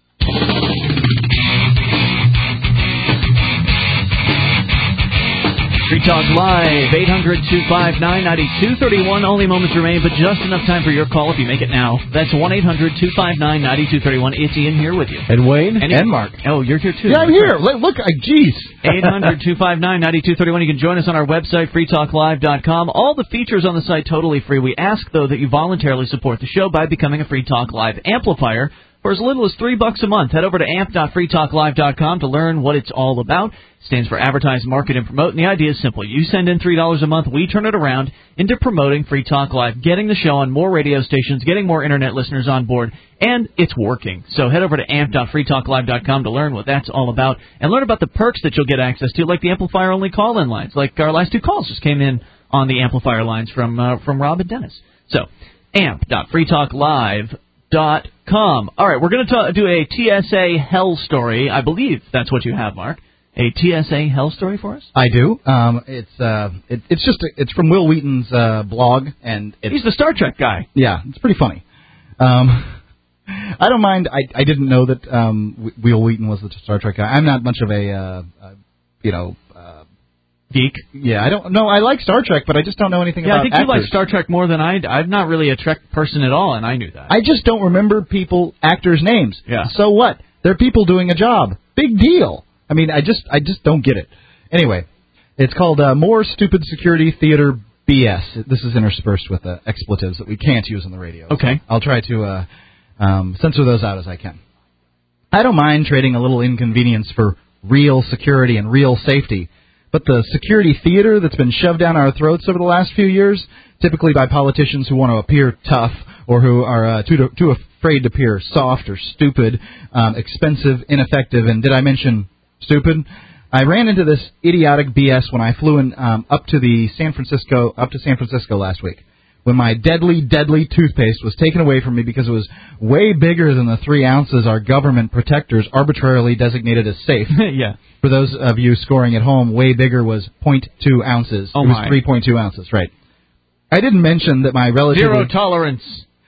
Free Talk Live, 800-259-9231. Only moments remain, but just enough time for your call if you make it now. That's 1-800-259-9231. It's Ian here with you. And Wayne. And Mark. Oh, you're here too. Yeah, I'm here. Look, geez. 800-259-9231. You can join us on our website, freetalklive.com. All the features on the site totally free. We ask, though, that you voluntarily support the show by becoming a Free Talk Live amplifier for as little as $3 a month. Head over to amp.freetalklive.com to learn what it's all about. It stands for Advertise, Market, and Promote, and the idea is simple. You send in $3 a month, we turn it around into promoting Free Talk Live, getting the show on more radio stations, getting more Internet listeners on board, and it's working. So head over to amp.freetalklive.com to learn what that's all about, and learn about the perks that you'll get access to, like the amplifier-only call-in lines, like our last two calls just came in on the amplifier lines from Rob and Dennis. So, amp.freetalklive.com. All right, we're going to do a TSA hell story. I believe that's what you have, Mark. A TSA hell story for us? I do. It's from Will Wheaton's blog, and he's the Star Trek guy. Yeah, it's pretty funny. I don't mind. I didn't know that Will Wheaton was the Star Trek guy. I'm not much of a geek. Yeah, I don't know. I like Star Trek, but I just don't know anything about actors. Yeah, I think you like Star Trek more than I do. I'm not really a Trek person at all, and I knew that. I just don't remember actors' names. Yeah. So what? They're people doing a job. Big deal. I mean, I just don't get it. Anyway, it's called More Stupid Security Theater BS. This is interspersed with expletives that we can't use on the radio. Okay. So I'll try to censor those out as I can. I don't mind trading a little inconvenience for real security and real safety. But the security theater that's been shoved down our throats over the last few years, typically by politicians who want to appear tough or who are too afraid to appear soft or stupid, expensive, ineffective, and did I mention stupid? I ran into this idiotic BS when I flew in up to San Francisco last week, when my deadly toothpaste was taken away from me because it was way bigger than the 3 ounces our government protectors arbitrarily designated as safe. Yeah. For those of you scoring at home, way bigger was 0.2 ounces. Oh, it was 3.2 ounces, right. I didn't mention that my relatively... Zero tolerance.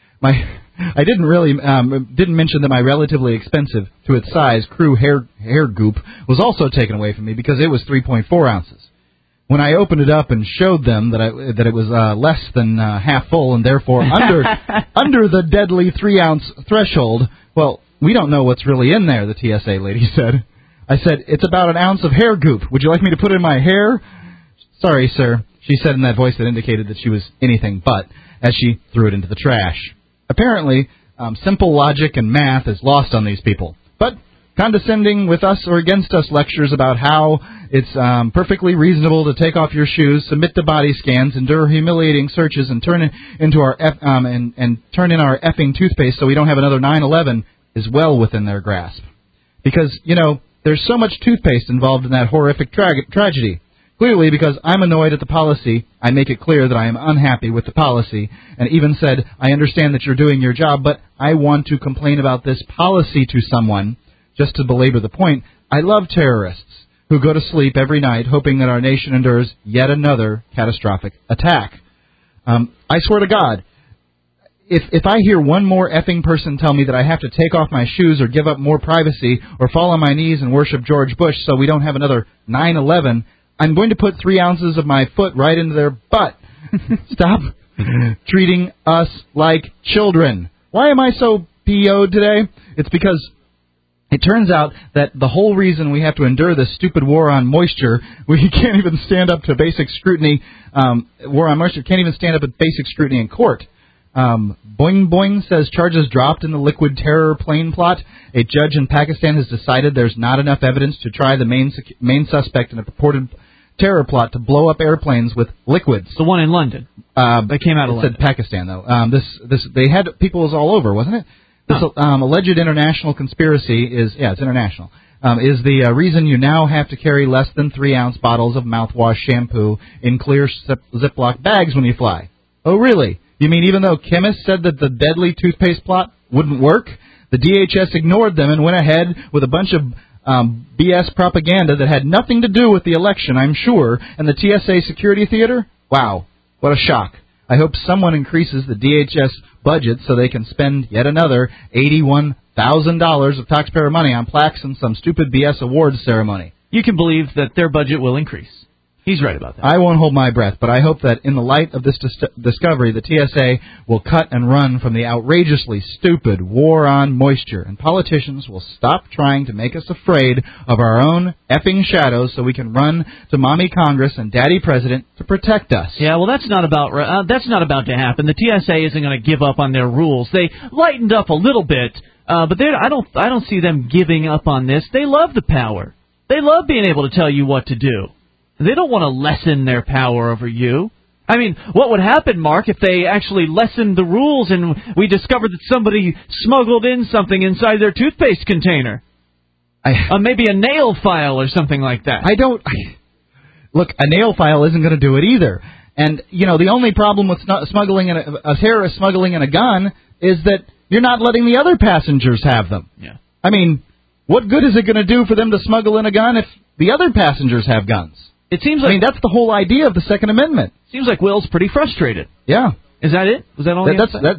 I didn't mention that my relatively expensive, to its size, Crew hair goop was also taken away from me because it was 3.4 ounces. When I opened it up and showed them that it was less than half full and therefore under the deadly 3-ounce threshold, well, we don't know what's really in there, the TSA lady said. I said, it's about 1 ounce of hair goop. Would you like me to put it in my hair? Sorry, sir, she said in that voice that indicated that she was anything but, as she threw it into the trash. Apparently, simple logic and math is lost on these people. But condescending with us or against us lectures about how it's perfectly reasonable to take off your shoes, submit to body scans, endure humiliating searches, and turn in our effing toothpaste so we don't have another 9/11 is well within their grasp. Because, there's so much toothpaste involved in that horrific tragedy. Clearly, because I'm annoyed at the policy, I make it clear that I am unhappy with the policy, and even said, I understand that you're doing your job, but I want to complain about this policy to someone. Just to belabor the point, I love terrorists, who go to sleep every night hoping that our nation endures yet another catastrophic attack. I swear to God, if I hear one more effing person tell me that I have to take off my shoes or give up more privacy or fall on my knees and worship George Bush so we don't have another 9/11, I'm going to put 3 ounces of my foot right into their butt. Stop treating us like children. Why am I so PO'd today? It's because it turns out that the whole reason we have to endure this stupid war on moisture, we can't even stand up to basic scrutiny. War on moisture can't even stand up at basic scrutiny in court. Boing Boing says charges dropped in the liquid terror plane plot. A judge in Pakistan has decided there's not enough evidence to try the main suspect in a purported terror plot to blow up airplanes with liquids. The one in London. They came out of London. It said Pakistan, though. They had peoples all over, wasn't it? This alleged international conspiracy it's international, is the reason you now have to carry less than 3-ounce bottles of mouthwash shampoo in clear Ziploc bags when you fly. Oh, really? You mean even though chemists said that the deadly toothpaste plot wouldn't work, the DHS ignored them and went ahead with a bunch of BS propaganda that had nothing to do with the election, I'm sure, and the TSA security theater? Wow, what a shock. I hope someone increases the DHS budget so they can spend yet another $81,000 of taxpayer money on plaques and some stupid BS awards ceremony. You can believe that their budget will increase. He's right about that. I won't hold my breath, but I hope that in the light of this discovery, the TSA will cut and run from the outrageously stupid war on moisture, and politicians will stop trying to make us afraid of our own effing shadows so we can run to Mommy Congress and Daddy President to protect us. Yeah, well, that's not about to happen. The TSA isn't going to give up on their rules. They lightened up a little bit, but I don't see them giving up on this. They love the power. They love being able to tell you what to do. They don't want to lessen their power over you. I mean, what would happen, Mark, if they actually lessened the rules and we discovered that somebody smuggled in something inside their toothpaste container? Maybe a nail file or something like that. Look, a nail file isn't going to do it either. And, the only problem with smuggling a terrorist smuggling in a gun is that you're not letting the other passengers have them. Yeah. I mean, what good is it going to do for them to smuggle in a gun if the other passengers have guns? It seems like that's the whole idea of the Second Amendment. Seems like Will's pretty frustrated. Yeah. Is that it? Was that all?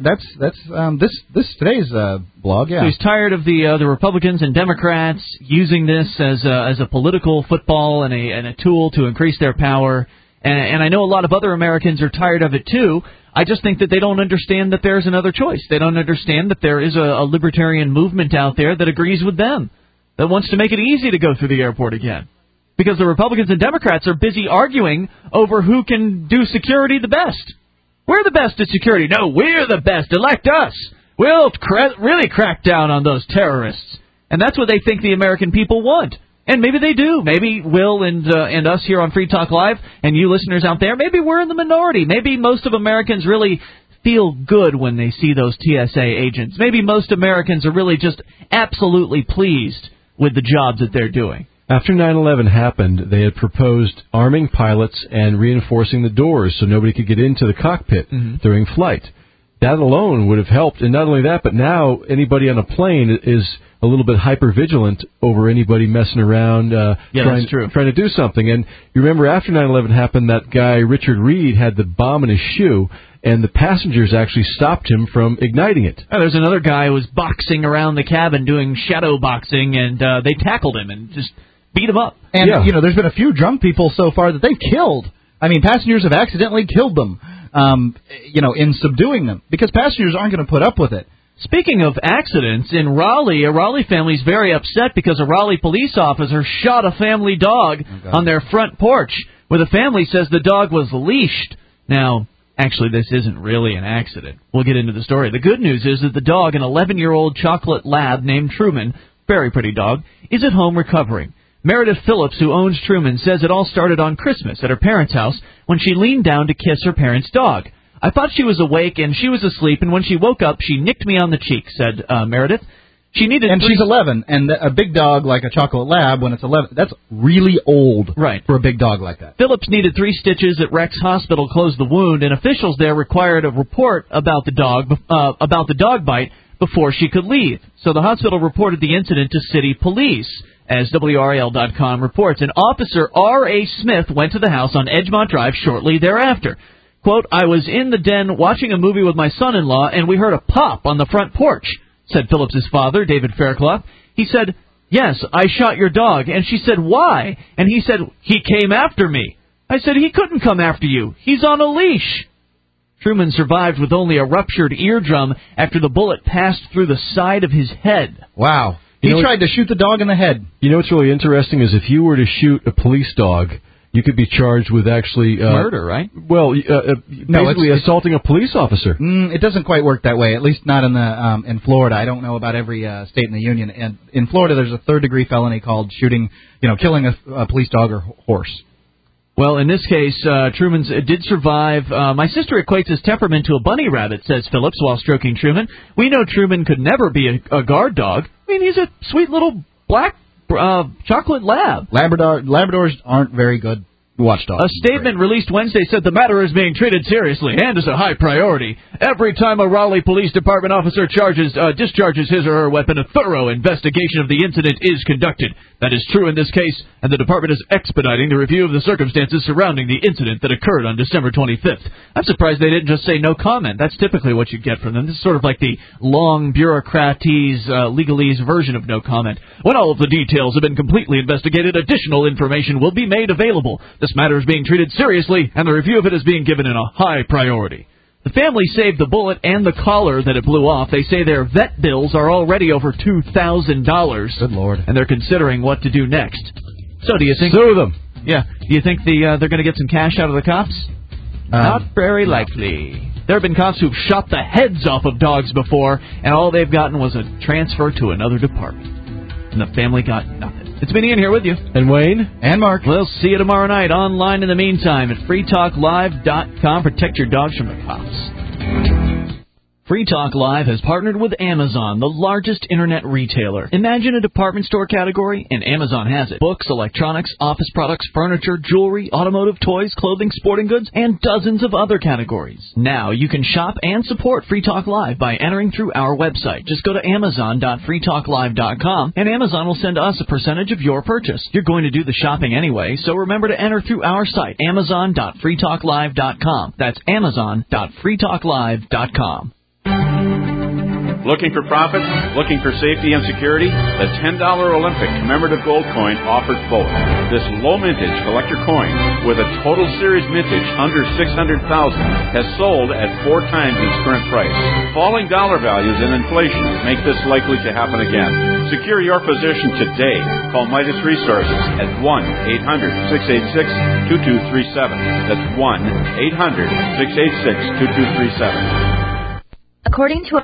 That's today's blog. Yeah. So he's tired of the Republicans and Democrats using this as a political football and a tool to increase their power. And I know a lot of other Americans are tired of it too. I just think that they don't understand that there's another choice. They don't understand that there is a libertarian movement out there that agrees with them, that wants to make it easy to go through the airport again. Because the Republicans and Democrats are busy arguing over who can do security the best. We're the best at security. No, we're the best. Elect us. We'll really crack down on those terrorists. And that's what they think the American people want. And maybe they do. Maybe Will and us here on Free Talk Live and you listeners out there, maybe we're in the minority. Maybe most of Americans really feel good when they see those TSA agents. Maybe most Americans are really just absolutely pleased with the jobs that they're doing. After 9/11 happened, they had proposed arming pilots and reinforcing the doors so nobody could get into the cockpit during flight. That alone would have helped, and not only that, but now anybody on a plane is a little bit hyper-vigilant over anybody messing around, trying to do something. And you remember after 9/11 happened, that guy, Richard Reed, had the bomb in his shoe, and the passengers actually stopped him from igniting it. There's another guy who was boxing around the cabin doing shadow boxing, and they tackled him and just beat him up. And, there's been a few drunk people so far that they've killed. I mean, passengers have accidentally killed them, in subduing them, because passengers aren't going to put up with it. Speaking of accidents, in Raleigh, a Raleigh family's very upset because a Raleigh police officer shot a family dog on their front porch, where the family says the dog was leashed. Now, actually, this isn't really an accident. We'll get into the story. The good news is that the dog, an 11-year-old chocolate lab named Truman, very pretty dog, is at home recovering. Meredith Phillips, who owns Truman, says it all started on Christmas at her parents' house when she leaned down to kiss her parents' dog. I thought she was awake and she was asleep, and when she woke up, she nicked me on the cheek, said Meredith. She's 11, and a big dog like a chocolate lab, when it's 11, that's really old for a big dog like that. Phillips needed 3 stitches at Rex Hospital, closed the wound, and officials there required a report about the dog bite before she could leave. So the hospital reported the incident to city police. As WRAL.com reports, an officer, R.A. Smith, went to the house on Edgemont Drive shortly thereafter. Quote, I was in the den watching a movie with my son-in-law, and we heard a pop on the front porch, said Phillips's father, David Fairclough. He said, yes, I shot your dog. And she said, why? And he said, he came after me. I said, he couldn't come after you. He's on a leash. Truman survived with only a ruptured eardrum after the bullet passed through the side of his head. Wow. He tried to shoot the dog in the head. You know what's really interesting is if you were to shoot a police dog, you could be charged with actually... murder, right? Well, basically assaulting a police officer. It doesn't quite work that way, at least not in Florida. I don't know about every state in the union. And in Florida, there's a third-degree felony called killing a police dog or horse. Well, in this case, Truman did survive. My sister equates his temperament to a bunny rabbit, says Phillips while stroking Truman. We know Truman could never be a guard dog. I mean, he's a sweet little black chocolate lab. Labradors aren't very good watchdogs. A statement released Wednesday said the matter is being treated seriously and is a high priority. Every time a Raleigh Police Department officer discharges his or her weapon, a thorough investigation of the incident is conducted. That is true in this case, and the department is expediting the review of the circumstances surrounding the incident that occurred on December 25th. I'm surprised they didn't just say no comment. That's typically what you get from them. This is sort of like the long legalese version of no comment. When all of the details have been completely investigated, additional information will be made available. This matter is being treated seriously, and the review of it is being given in a high priority. The family saved the bullet and the collar that it blew off. They say their vet bills are already over $2,000. Good Lord. And they're considering what to do next. So do you think... Sue them. Yeah. Do you think they're going to get some cash out of the cops? Not very likely. There have been cops who've shot the heads off of dogs before, and all they've gotten was a transfer to another department. And the family got nothing. It's been Ian here with you. And Wayne. And Mark. We'll see you tomorrow night online in the meantime at freetalklive.com. Protect your dogs from the cops. Free Talk Live has partnered with Amazon, the largest internet retailer. Imagine a department store category, and Amazon has it. Books, electronics, office products, furniture, jewelry, automotive, toys, clothing, sporting goods, and dozens of other categories. Now you can shop and support Free Talk Live by entering through our website. Just go to amazon.freetalklive.com, and Amazon will send us a percentage of your purchase. You're going to do the shopping anyway, so remember to enter through our site, amazon.freetalklive.com. That's amazon.freetalklive.com. Looking for profits? Looking for safety and security? The $10 Olympic commemorative gold coin offers both. This low mintage collector coin with a total series mintage under $600,000 has sold at 4 times its current price. Falling dollar values and inflation make this likely to happen again. Secure your position today. Call Midas Resources at 1-800-686-2237. That's 1-800-686-2237. According to